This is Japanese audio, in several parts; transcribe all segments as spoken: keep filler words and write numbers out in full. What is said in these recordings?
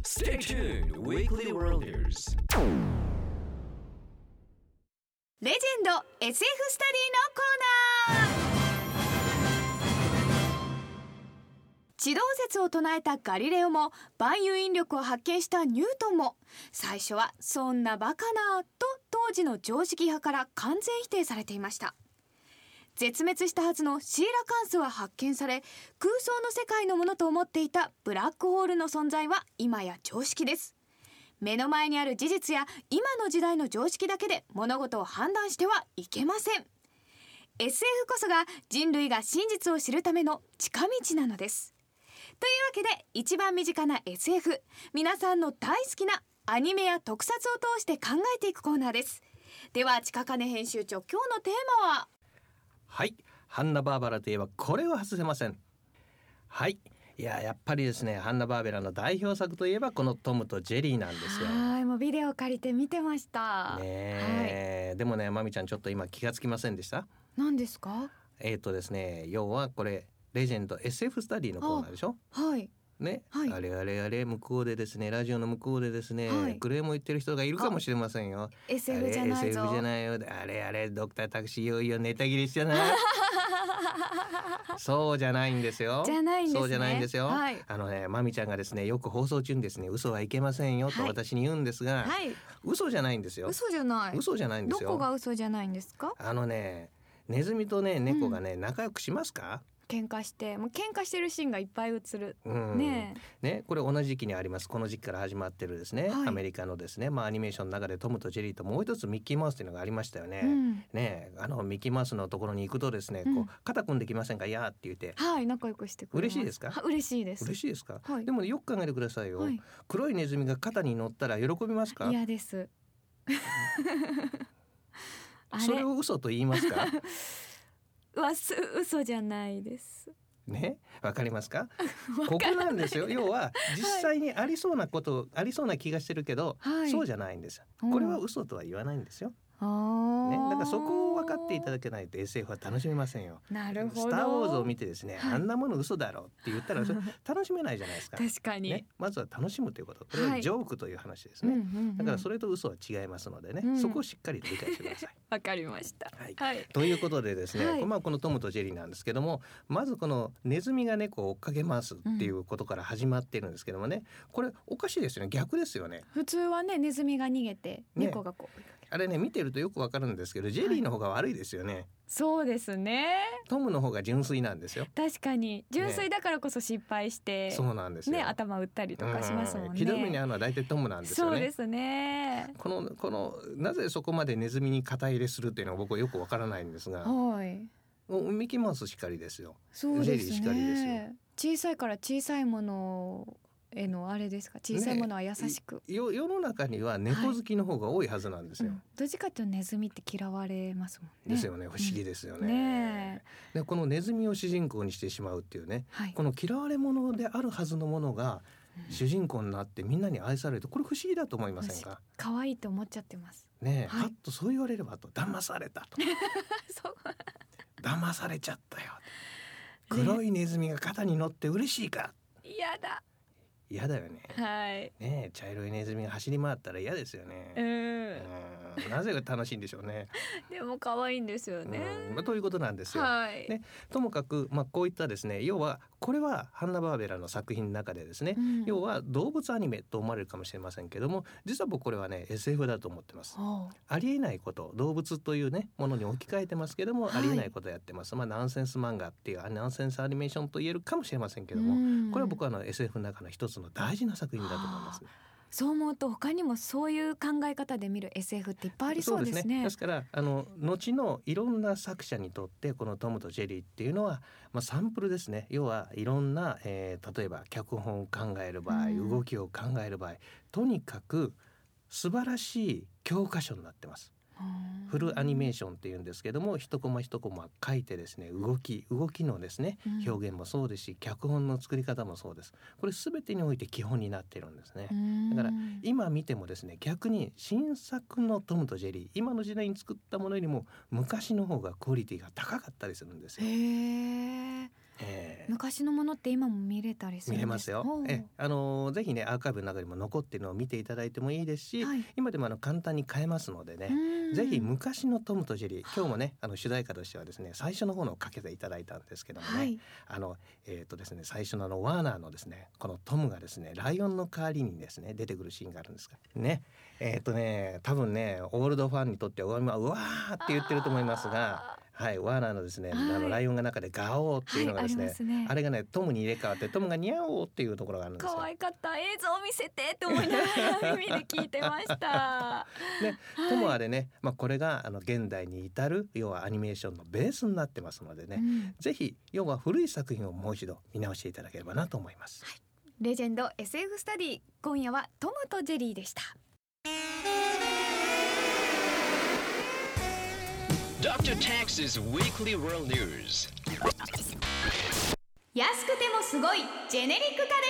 Stay tuned, Weekly Worlders. レジェンド エスエフ スタディのコーナー。地動説を唱えたガリレオも万有引力を発見したニュートンも最初はそんなバカなと当時の常識派から完全否定されていました。絶滅したはずのシーラカンスは発見され、空想の世界のものと思っていたブラックホールの存在は今や常識です。目の前にある事実や今の時代の常識だけで物事を判断してはいけません。 エスエフ こそが人類が真実を知るための近道なのです。というわけで一番身近な エスエフ、 皆さんの大好きなアニメや特撮を通して考えていくコーナーです。では近金編集長、今日のテーマは？ はい、ハンナバーバラといえばこれは外せません。はい、いややっぱりですね、ハンナバーベラの代表作といえばこのトムとジェリーなんですよ。 はい、もうビデオ借りて見てましたねえ、はい、でもね、まみちゃんちょっと今気がつきませんでした？ 何ですか？ えーとですね、要はこれレジェンド エスエフ スタディのコーナーでしょ。 はいね、 はい、 あれあれあれ向こうでですね、ラジオの向こうでですね、はい、クレームを言ってる人がいるかもしれませんよ。 エスエフ じゃないぞ、 エスエフ じゃないよ、あれあれドクタータクシーいよいよネタ切れしちゃないそうじゃないんですよ。 じゃないんですね。 そうじゃないんですよ、 はい、 あのね、まみちゃんがですね、よく放送中にですね、嘘はいけませんよと私に言うんですが、 はい、 嘘じゃないんですよ。 嘘じゃない。 嘘じゃないんですよ。 どこが嘘じゃないんですか？ あのね、ネズミとね猫がね、うん、仲良くしますか？ 喧嘩して、もう喧嘩してるシーンがいっぱい映る、 うん、 ねえね、これ同じ時期にあります。この時期から始まってるですね、はい、アメリカのですね、まあ、アニメーションの中でトムとジェリーともう一つミッキーマウスというのがありましたよね、うん、ね、あのミッキーマウスのところに行くとですね、うん、こう肩組んできませんか、いやーって言って、 はい、仲良くしてくれます。 嬉しいですか？ 嬉しいです。 嬉しいですか、 はい、 でも、ね、よく考えてくださいよ、はい、黒いネズミが肩に乗ったら喜びますか？ 嫌ですそれを嘘と言いますか？ うわ、嘘じゃないですね、わかりますか？ここなんですよ。要は実際にありそうなこと、はい、ありそうな気がしてるけど、はい、そうじゃないんですよ。これは嘘とは言わないんですよ、ね、だからそこを分かっていただけないと エスエフ は楽しめませんよ。 なるほど。 スターウォーズを見てですね、はい、あんなもの嘘だろうって言ったらそれ楽しめないじゃないですか確かに、 ね、まずは楽しむということ、これはジョークという話ですね、はい、だからそれと嘘は違いますのでね、うん、そこをしっかりと理解してください。 わかりました、 はいはい、 ということでですね、はい、まあ、このトムとジェリーなんですけども、まずこのネズミが猫を追っかけますっていうことから始まってるんですけどもね、これおかしいですよね、逆ですよね。 普通はね、ネズミが逃げて猫がこう、ね、 あれね、見てるとよくわかるんですけど、ジェリーの方が悪いですよね、はい、 そうですね。 トムの方が純粋なんですよ。 確かに純粋だからこそ失敗して、ね、 そうなんですよ、ね、 頭打ったりとかしますもんね。 ひどい目に遭うのは大体トムなんですよね。 そうですね。 このこのなぜそこまでネズミに肩入れするっていうのは僕はよくわからないんですが、 はい、 もうミキマウスしかりですよ。 そうですね、 ジェリーしかりですよ。 小さいから小さいものへのあれですか、小さいものは優しく、 ね、よ世の中には猫好きの方が多いはずなんですよ、はい、うん、 どっちかというとネズミって嫌われますもんね。 ですよね、不思議ですよね、 うん、ねでこのネズミを主人公にしてしまうっていうね、はい、この嫌われ者であるはずのものが主人公になってみんなに愛されると、これ不思議だと思いませんか？ 可愛いと思っちゃってますねえ、 はい、 はっとそう言われればと、騙されたとそう騙されちゃったよ、黒いネズミが肩に乗って嬉しいか、 嫌だ嫌だよね、 はい、 ねえ、茶色いネズミが走り回ったら嫌ですよね。 うん、 うん、なぜが楽しいんでしょうねでも可愛いんですよね、 うん、まあ、ということなんですよ、 はい、 ね、ともかく、まあ、こういったですね、要はこれはハンナバーベラの作品の中でですね、うん、要は動物アニメと思われるかもしれませんけども、実は僕これはね エスエフ だと思ってます。ありえないこと、動物というねものに置き換えてますけども、はい、ありえないことをやってます、まあ、ナンセンス漫画っていうナンセンスアニメーションと言えるかもしれませんけども、うん、これは僕はあの エスエフ の中の一つの大事な作品だと思いますね。 そう思うと他にもそういう考え方で見る エスエフ っていっぱいありそうですね。 そうですね。ですからあの後のいろんな作者にとってこのトムとジェリーっていうのは、まあ、サンプルですね。要はいろんな、えー、例えば脚本を考える場合、うん、動きを考える場合、とにかく素晴らしい教科書になってます。フルアニメーションっていうんですけども、一コマ一コマ書いてですね、動き動きのですね表現もそうですし、脚本の作り方もそうです。これ全てにおいて基本になっているんですね。だから今見てもですね、逆に新作のトムとジェリー、今の時代に作ったものよりも昔の方がクオリティが高かったりするんですよ。 へー、 えー、 昔のものって今も見れたりするんですか？ 見れますよ。えあのぜひねアーカイブの中にも残っているのを見ていただいてもいいですし、 はい、 今でもあの簡単に買えますのでね、ぜひ昔のトムとジェリー、今日もねあの主題歌としてはですね最初の方のをかけていただいたんですけどもね、はい、あのえっ、ー、とですね最初のあのワーナーのですねこのトムがですねライオンの代わりにですね出てくるシーンがあるんですがね、えっ、ー、とね多分ねオールドファンにとってはうわーって言ってると思いますが、はい、ワーナーのですね、はい、あのライオンが中でガオーっていうのがですね、はい、あ, ねあれがねトムに入れ替わってトムがニャオーっていうところがあるんですよ。 可愛かった。映像を見せてって思いながら耳で聞いてましたね、トムはあれね、まあ、これがあの現代に至る要はアニメーションのベースになってますのでね、うん、ぜひ要は古い作品をもう一度見直していただければなと思います、はい、 レジェンド エスエフ スタディ、今夜はトムとジェリーでした。 ドクター Tax's Weekly World News。 安くてもすごいジェネリック家電のコーナー。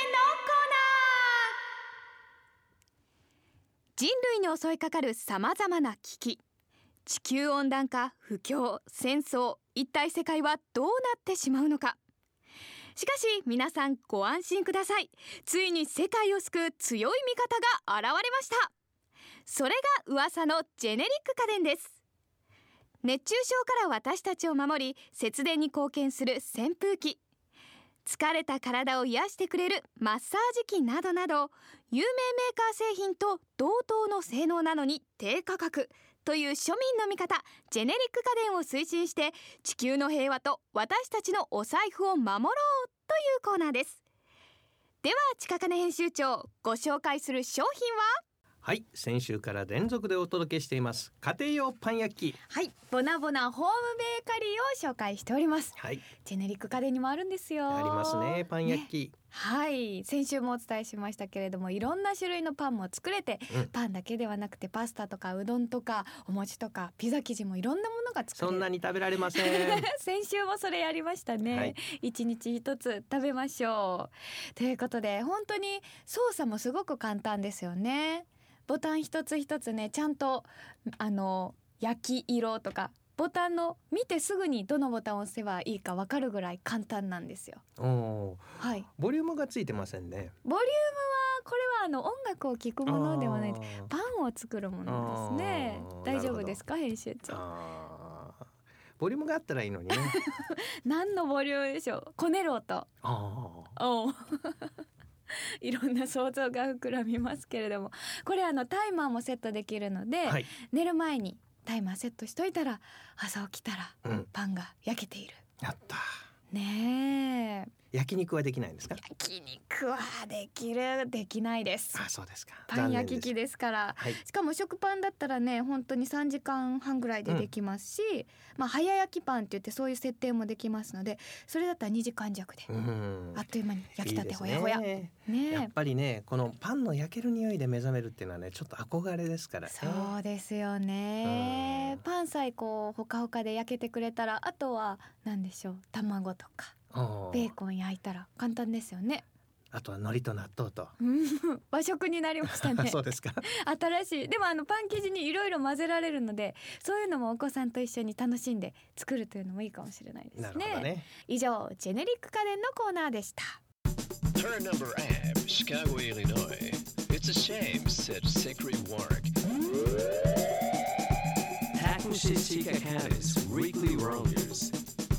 人類に襲いかかるさまざまな危機、地球温暖化、不況、戦争、一体世界はどうなってしまうのか。しかし皆さんご安心ください。ついに世界を救う強い味方が現れました。それが噂のジェネリック家電です。熱中症から私たちを守り節電に貢献する扇風機、疲れた体を癒してくれるマッサージ機などなど、有名メーカー製品と同等の性能なのに低価格という庶民の味方ジェネリック家電を推進して、地球の平和と私たちのお財布を守ろうというコーナーです。では近金編集長、ご紹介する商品は？ はい、先週から連続でお届けしています家庭用パン焼き、 はい、ボナボナホームベーカリーを紹介しております、 はい、 ジェネリック家電にもあるんですよ。 ありますね、パン焼き、ね、 はい、先週もお伝えしましたけれども、いろんな種類のパンも作れて、うん、パンだけではなくてパスタとかうどんとかお餅とかピザ生地もいろんなものが作れる。 そんなに食べられません先週もそれやりましたね、はい、一日一つ食べましょうということで、本当に操作もすごく簡単ですよね。ボタン一つ一つね、ちゃんとあの焼き色とかボタンの見てすぐにどのボタンを押せばいいか分かるぐらい簡単なんですよ。 お、 はい、 ボリュームがついてませんね。 ボリュームはこれはあの音楽を聴くものではない、パンを作るものですね。大丈夫ですか編集長？ あ、ボリュームがあったらいいのにね何のボリュームでしょう？こねろうと。あおいろんな想像が膨らみますけれども、これあのタイマーもセットできるので、はい、寝る前にタイマーセットしといたら朝起きたらパンが焼けている、 うん、やったねえ。 焼肉はできないんですか？ 焼肉はできるできないです。 あ、そうですか。 パン焼き器ですから、はい、しかも食パンだったらね本当にさんじかんはんぐらいでできますし、うん、まあ、早焼きパンって言ってそういう設定もできますので、それだったらにじかん弱であっという間に焼きたてほやほや。いいですね。ね、 やっぱりねこのパンの焼ける匂いで目覚めるっていうのはねちょっと憧れですからね。 そうですよね。パンさえこうほかほかで焼けてくれたら、あとは何でしょう、卵とかベーコン焼いたら簡単ですよね。 あとは海苔と納豆と和食になりましたねそうですか。 新しい。でもあのパン生地にいろいろ混ぜられるので、そういうのもお子さんと一緒に楽しんで作るというのもいいかもしれないですね。 なるほどね。 以上ジェネリック家電のコーナーでした。 Her number app, Chicago, Illinois. It's a shame, said Secret Work. Takushi Chikakane's Weekly World News.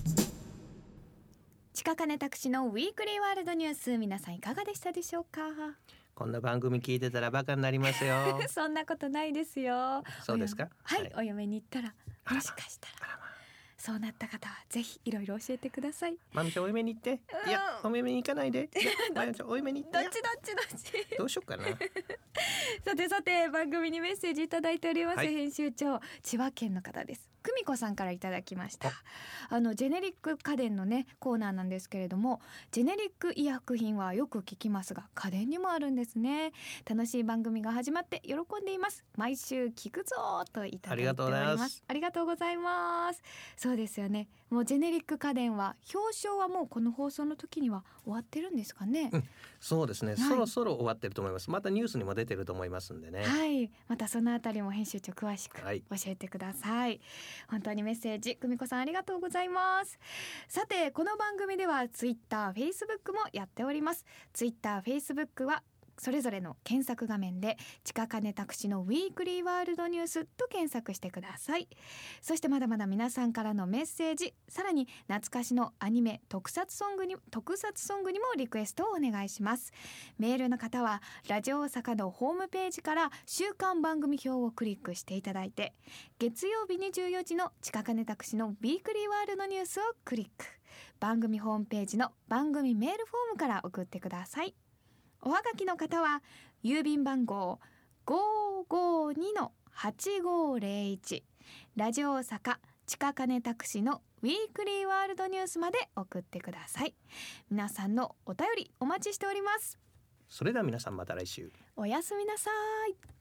近金拓司のウィークリーワールドニュース、皆さんいかがでしたでしょうか？ こんな番組聞いてたらバカになりますよそんなことないですよ。 そうですか？ はい、はい、お嫁に行ったらもしかしたらそうなった方はぜひいろいろ教えてください。 まみちゃんお嫁に行って、いやお嫁に行かないで、まみちゃんお嫁に行って、 どっちどっちどっちどうしようかなさてさて番組にメッセージいただいております、はい、編集長、千葉県の方です。久美子さんからいただきました。あのジェネリック家電のねコーナーなんですけれども、ジェネリック医薬品はよく聞きますが家電にもあるんですね。楽しい番組が始まって喜んでいます。毎週聞くぞといただいております。ありがとうございます。ありがとうございます。そそうですよね。もうジェネリック家電は表彰はもうこの放送の時には終わってるんですかね。 うん、そうですね、 はい、 そろそろ終わってると思います。またニュースにも出てると思いますんでね。 はい、またそのあたりも編集長詳しく教はいえてください。本当にメッセージ久美子さんありがとうございます。さてこの番組ではツイッター、フェイスブックもやっております。ツイッター、フェイスブックはそれぞれの検索画面でちかかねたくしのウィークリーワールドニュースと検索してください。そしてまだまだ皆さんからのメッセージ、さらに懐かしのアニメ特撮ソングに特撮ソングにもリクエストをお願いします。メールの方はラジオ大阪のホームページから週間番組表をクリックしていただいて、月曜日にじゅうよじのちかかねたくしのウィークリーワールドニュースをクリック、番組ホームページの番組メールフォームから送ってください。おはがきの方は郵便番号 ごーごーにのはちごーぜろいち ラジオ大阪ちかかねたくしのウィークリーワールドニュースまで送ってください。皆さんのお便りお待ちしております。 それでは皆さんまた来週。 おやすみなさい。